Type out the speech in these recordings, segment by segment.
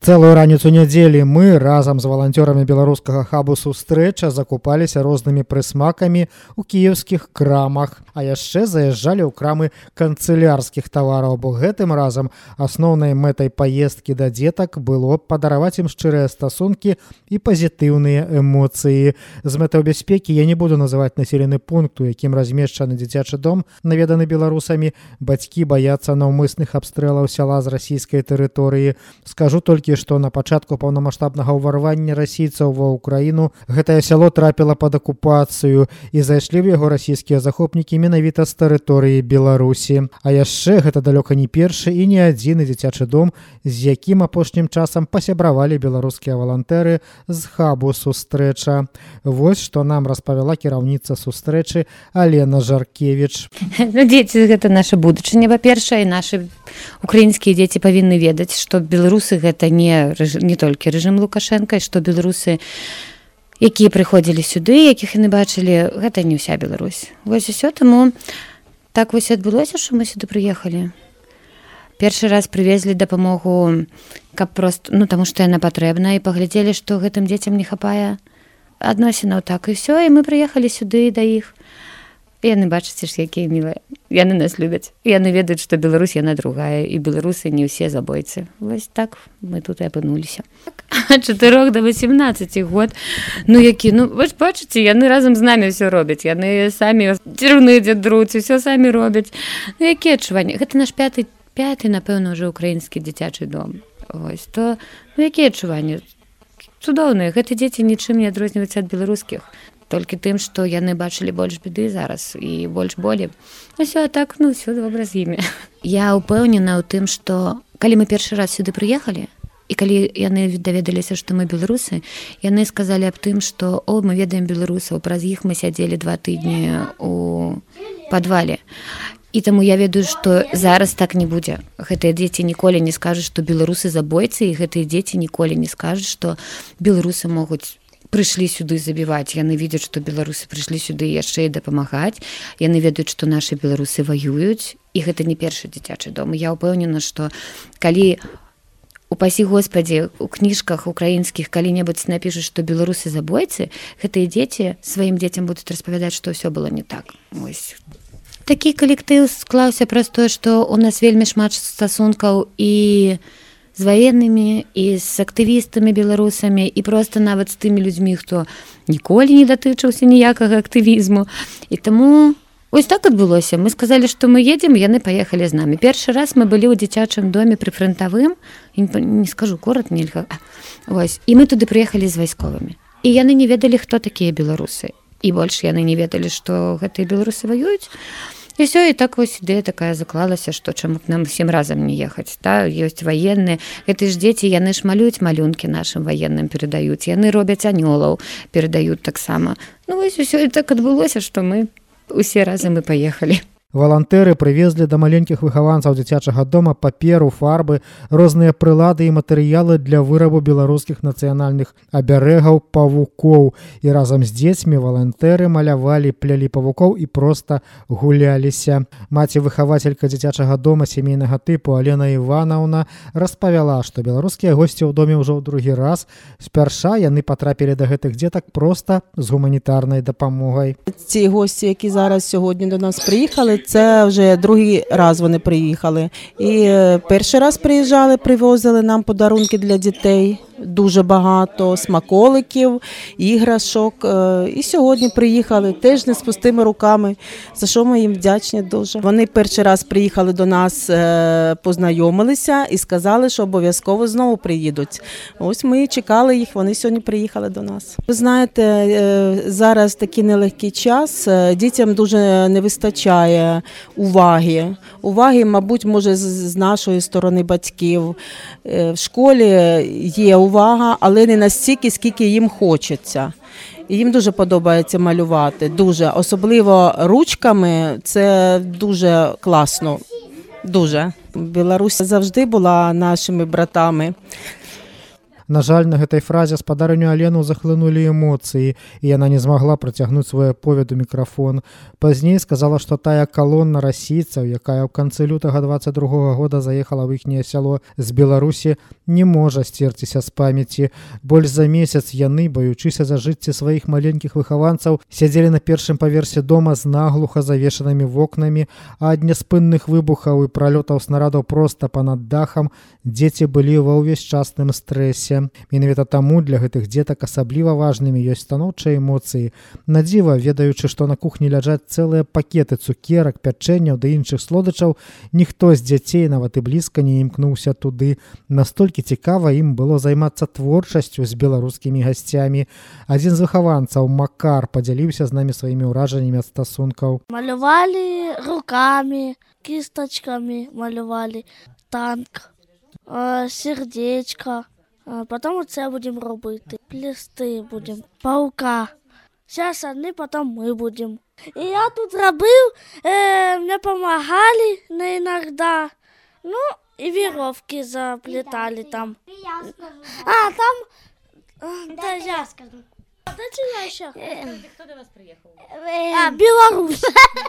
Цэлую раніцу нядзелі мы разам з валанцёрамі беларускага хабу «Сустрэча» закупаліся рознымі прысмакамі ў кіеўскіх крамах, а яшчэ заязджалі ў крамы канцылярскіх тавараў, бо гэтым разам асноўнай мэтай паездкі да дзетак было падараваць ім шчырыя стасункі і пазітыўныя эмоцыі. З мэтаў бяспекі я не буду называць населены пункт, у якім размешчаны дзіцячы дом, наведаны беларусамі. Бацькі баяцца наўмысных абстрэлаў сяла з расійскай тэрыторыі. Скажу толькі, што на пачатку паўнамаштабнага ўварвання расійцаў ва ўкраіну гэтае сяло трапіла пад акупацыю і зайшлі ў яго расійскія захопнікі менавіта з тэрыторыі Беларусі. А яшчэ гэта далёка не першы і не адзіны дзіцячы дом, з якім апошнім часам пасябравалі беларускія валантэры з хабу «Сустрэча». Вось што нам распавяла кіраўніца «Сустрэчы» Алена Жаркевіч. Дзеці — гэта наша будучыня, па-першае, нашы украінскія дзеці павінны ведаць, што беларусы — гэта не толькі рэжым Лукашэнка, што беларусы, якія прыходзілі сюды, якіх яны бачылі, гэта не ўся Беларусь. Вось усё, таму так вось адбылося, што мы сюды прыехалі. Першы раз прывезлі дапамогу, каб проста, таму што яна патрэбна, і паглядзелі, што гэтым дзецям не хапае адносінаў, так і ўсё, і мы прыехалі сюды да іх. Яны бачыце ж, якія мілыя. Яны нас любяць. Яны ведаюць, што Беларусь яна другая, і беларусы не ўсе забойцы. Вось так мы тут і апынуліся. Ад 4 до 18 год. Вы ж бачыце, яны разам з намі ўсё робяць. Яны самі цірны друць, усё самі робяць. Якія адчуванні? Гэта наш пяты, напэўна, ўжо украінскі дзіцячы дом. Вось, то, якія адчуванні? Цудоўныя. Гэты дзеці нічым не адрозніваюцца ад беларускіх. Толькі тым, што яны бачылі больш беды зараз і больш болі. Усё так, ўсё добра з імі. Я ўпэўнена ў тым, што калі мы першы раз сюды прыехалі, і калі яны даведаліся, што мы беларусы, яны сказалі аб тым, што мы ведаем беларусаў, праз іх мы сядзелі 2 тыдні ў падвале. І таму я ведаю, што зараз так не будзе. Гэтыя дзеці ніколі не скажуць, што беларусы забойцы, і гэтыя дзеці ніколі не скажуць, што беларусы могуць прыйшлі сюды забіваць. Яны видят, што беларусы прыйшлі сюды яшчэ і дапамагаць. Яны ведаюць, што нашы беларусы ваююць, і гэта не першы дзіцячы дом. Я ўпэўнена, што калі, упасі Господі, у кніжках украінскіх калі-небудзь напішуць, што беларусы забойцы, гэтыя дзеці сваім дзецям будуць распавядаць, што ўсё было не так. Ось. Такі калектыў склаўся праз тое, што у нас вельмі шмат стасункаў і з ваеннымі, і з актывістамі беларусамі, і проста нават з тымі людзьмі, хто ніколі не датычыўся ніякага актывізму. І таму ось так адбылося. Мы сказалі, што мы едзем, яны паехалі з намі. Першы раз мы былі ў дзіцячым доме пры франтавым, не скажу, горад нельга. Вось. І мы туды прыехалі з вайсковымі. І яны не ведалі, хто такія беларусы. І больш яны не ведалі, што гэтыя беларусы ваююць. І все, і так вось ідэя такая заклалася, што чаму б нам всім разам не ехаць. Ёсць ваенныя, гэты ж дзеці, яны ж малююць малюнкі нашым ваенным перадаюць, яны робяць анёлаў, перадаюць таксама. Вось усё і так адбылося, што мы усе разам і паехалі. Валантэры прывезлі да маленькіх выхаванцаў дзіцячага дома паперу, фарбы, розныя прылады і матэрыялы для вырабу беларускіх нацыянальных абярэгаў павукоў. І разам з дзецьмі валантэры малявалі, плялі павукоў і проста гуляліся. Маці-выхавацелька дзіцячага дома сямейнага тыпу Алена Іванаўна распавяла, што беларускія госці ў доме ўжо ў другі раз. Спярша яны патрапілі да гэтых дзетак проста з гуманітарнай дапамогай. Ці гості, які зараз сьогодні до нас приїхали, це вже другий раз вони приїхали. І перший раз приїжджали, привозили нам подарунки для дітей. Дуже багато смаколиків, іграшок. І сьогодні приїхали теж не з пустими руками, за що ми їм вдячні дуже. Вони перший раз приїхали до нас, познайомилися і сказали, що обов'язково знову приїдуть. Ось ми чекали їх, вони сьогодні приїхали до нас. Ви знаєте, зараз такий нелегкий час, дітям дуже не вистачає уваги. Уваги, мабуть, може з нашої сторони батьків. В школі є увага, але не настільки, скільки їм хочеться. І їм дуже подобається малювати, дуже. Особливо ручками, це дуже класно, дуже. Білорусь завжди була нашими братами. На жаль, на гэтай фразе спадарыню Алену захлынулі эмоцыі, і яна не змагла працягнуць свой аповед у мікрафон. Пазней сказала, што тая калонна расійцаў, якая ў канцы лютага 22 года заехала ў іхняе сяло з Беларусі, не можа сцерціся з памяці. Больш за месяц яны, баючыся за жыцці сваіх маленькіх выхаванцаў, сядзелі на першым паверсе дома з наглуха завешанымі вокнамі, а ад няспынных выбухаў і пралётаў снарадаў проста панад дахам дзеці былі ва ўвесь часным стрэсе. Менавіта таму для гэтых дзетак асабліва важнымі ёсць станоўчыя эмоцыі. На дзіва, ведаючы, што на кухні ляжаць цэлыя пакеты цукерак, пячэнняў ды іншых слодычаў, ніхто з дзяцей нават і блізка не імкнуўся туды. Настолькі цікава ім было займацца творчасцю з беларускімі гасцямі. Адзін з выхаванцаў, Макар, падзяліўся з намі сваімі ўражаннямі ад стасункаў. Малювали руками, кисточками малювали танк, сердечко. Потім оце будемо робити. Плести будемо. Паука. Зараз одні, потім ми будемо. І я тут робив, мені допомагали іноді. Ну, і віровки заплетали там. А, там... Да, я скажу. Да, чи я ще? Хто до вас приїхав? Білорусь.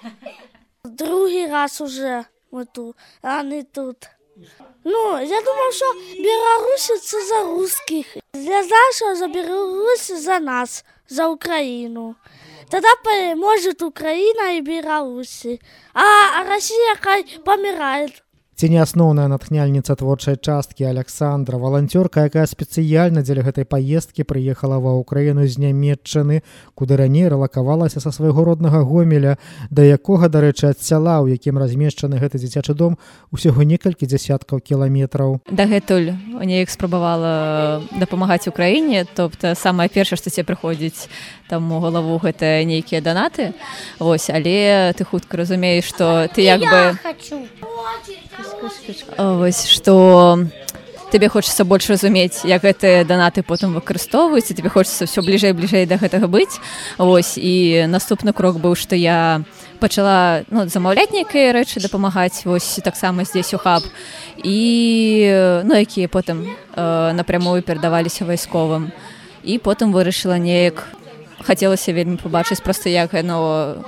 Другий раз уже ми тут, а не тут. Ну, я думав, що білорусі це за русських. Я знаю, що за білорусі за нас, за Україну. Тоді переможе Україна і Білорусі. А Росія хай помирає. Ці не асноўная натхняльніца творчай часткі Аляксандра, валанцёрка, якая спецыяльна дзеля гэтай паездкі прыехала ва ўкраіну з Нямецчыны, куды раней рэлакавалася са свайго роднага Гомеля, да якога, дарэчы, ад сяла, у якім размешчаны гэты дзіцячы дом, усяго некалькі дзясяткаў кіламетраў. Дагэтуль неяк спрабавала дапамагаць Украіне, тобто самае першае, што тебе прыходзіць там у галаву, гэта нейкія данаты, вось, але ты хутка разумееш, што ты як бы... Вось, што тебе хочацца больш разумець, як гэтыя данаты потым выкарыстоўваюцца, тебе хочацца ўсё бліжэй і бліжэй да гэтага быць. Вось, і наступны крок быў, што я пачала замаўляць нейкія рэчы, дапамагаць вось таксама здесь у хаб, і якія потым напрямую перадаваліся вайсковым. І потым вырашыла неяк, хацелася вельмі пабачыць проста, як яно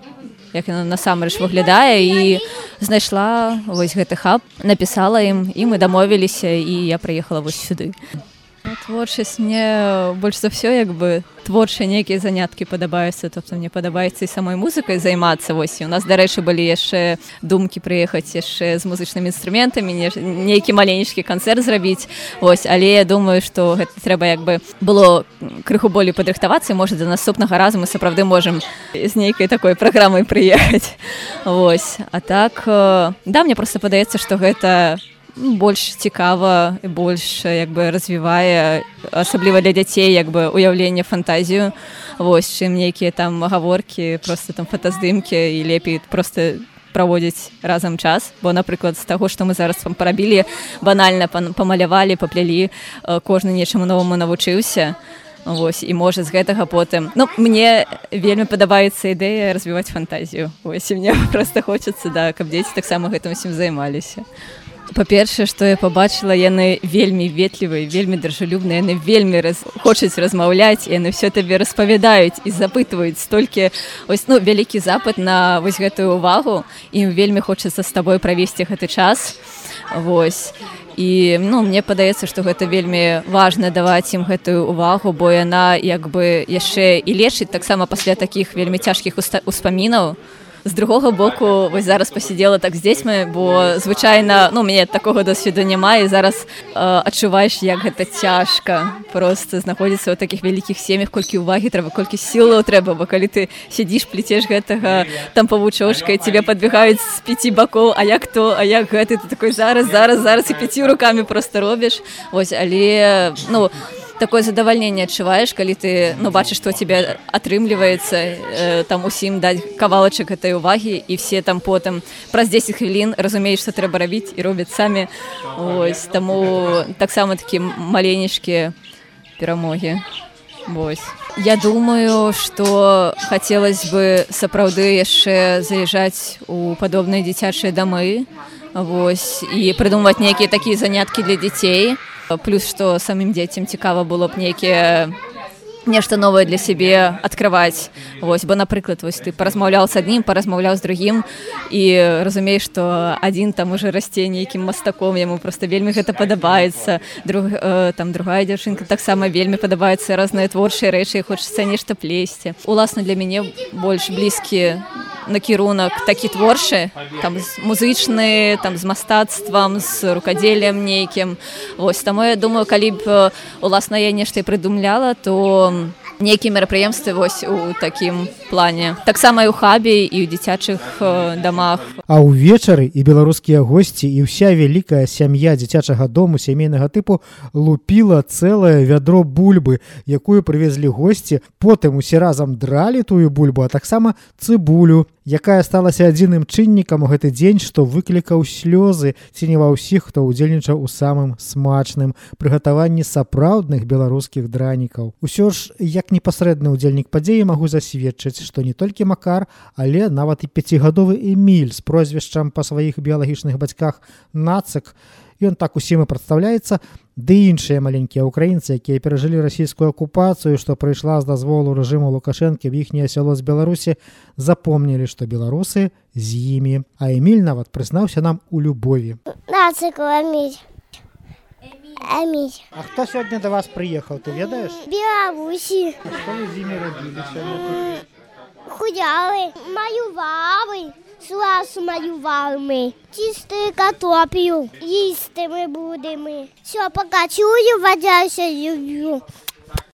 насамрэч выглядае, і знайшла вось гэты хаб, напісала ім, і мы дамовіліся, і я прыехала вось сюды. Творчасць мне больш за ўсё як бы творчыя нейкія заняткі падабаюцца, тобто мне падабаецца і самой музыкай займацца. Вось, і у нас, дарэчы, былі яшчэ думкі прыехаць яшчэ з музычнымі інструментамі, нейкі маленечкі канцэрт зрабіць. Вось, але я думаю, што гэта трэба як бы было крыху болей падрыхтавацца, і можа да наступнага разу мы сапраўды можам з нейкай такой праграмай прыехаць. Вось, а так, да, мне проста падаецца, што гэта больш цікава і больш як бы развівае, асабліва для дзяцей, як бы уяўленне, фантазію, вось, чым нейкія там гаворкі, проста там фотаздымкі, і лепей проста праводзіць разам час, бо, напрыклад, з таго, што мы зараз парабілі, банальна памалявалі, паплялі, кожны нечаму новаму навучыўся. Вось, і можа з гэтага потым... мне вельмі падабаецца ідэя развіваць фантазію. Вось, і мне проста хочацца, да, каб дзеці таксама гэтым усім займаліся. Па-першае, што я пабачыла, яны вельмі ветлівыя, вельмі дружелюбныя, яны вельмі хочуць размаўляць, яны ўсё табе распавядаюць і запытваюць столькі, ось, вялікі запыт на вось гэтую увагу, ім вельмі хочацца з табой правесці гэты час. Вось. І мне падаецца, што гэта вельмі важна даваць ім гэтую увагу, бо яна як бы яшчэ і лечыць таксама пасля такіх вельмі цяжкіх успамінаў. З другога боку, вось зараз пасидзела так з дзецьмі, бо звычайна, у мяне такога досведу няма, і зараз адчуваеш, як гэта цяжка проста знаходзіцца ў такіх вялікіх сем'ях, колькі ўвагі трэба, колькі сілаў трэба, бо калі ты сядзіш, плецеш гэтага там павучочка, і тебе падбегаюць з 5 бакоў, а як то, а як гэта, ты такой зараз і 5 рукамі проста робіш. Вось, але, такое задавальненне адчуваеш, калі ты бачыш, што тебе атрымліваецца там усім даць кавалачак гэтай увагі, і все там потым праз 10 хвілін разумееш, што трэба рабіць, і робяць самі. Вось, таму таксама такі маленечкія перамогі. Вось. Я думаю, што хацелось бы сапраўды яшчэ заязджаць у падобныя дзіцячыя дамы, вось, і прыдумваць нейкія такія заняткі для дзяцей. Плюс, што самым дзецям цікава было б нешта новае для сябе адкрываць. Вось, бо, напрыклад, вось ты паразмаўляў з аднім, паразмаўляў з другім і разумееш, што адзін там уже расце нейкім мастаком, яму проста вельмі гэта падабаецца. Там другая дзяўчынка таксама вельмі падабаецца розныя творчыя рэчы, хочацца нешта плесці. Уласна, для мяне больш блізкі накірунак такі творчы, там музычны, там з мастацтвам, з рукадзеллем нейкім. Вось, таму я думаю, калі б уласна я нешта і прыдумляла, то нейкія мерапрыемствы вось у такім плане. Таксама і ў хабе, і ў дзіцячых дамах. А ўвечары і беларускія госці, і ўся вялікая сям'я дзіцячага дому сямейнага тыпу лупіла цэлае вядро бульбы, якую прывезлі госці. Потым усе разам дралі тую бульбу, а таксама цыбулю, якая сталася адзіным чыннікам у гэты дзень, што выклікаў слёзы ці не ва ўсіх, хто ўдзельнічаў у самым смачным прыгатаванні сапраўдных беларускіх дранікаў. Усё ж, як непасрэдны ўдзельнік падзеі, магу засведчыць, што не толькі Макар, але нават і 5гадовы Эміль з прозвішчам па сваіх біялагічных бацьках Нацык, ён так усім і прадстаўляецца, ды іншыя маленькія ўкраінцы, якія перажылі расійскую акупацыю, што прыйшла з дазволу рэжыму Лукашэнкі в іхняе сяло з Беларусі, запомнілі, што беларусы з імі. А Эміль нават прызнаўся нам у любові. Нацыку, Эміль. Эміль. А хто сёння да вас прыехаў, ты ведаеш? Беларусі. Што вы з імі рабілі сёння? Гуляли, малювали. Сласу малювали ми. Чистили картоплю. Їсти ми будемо. Все, пока чую, водяся, люблю.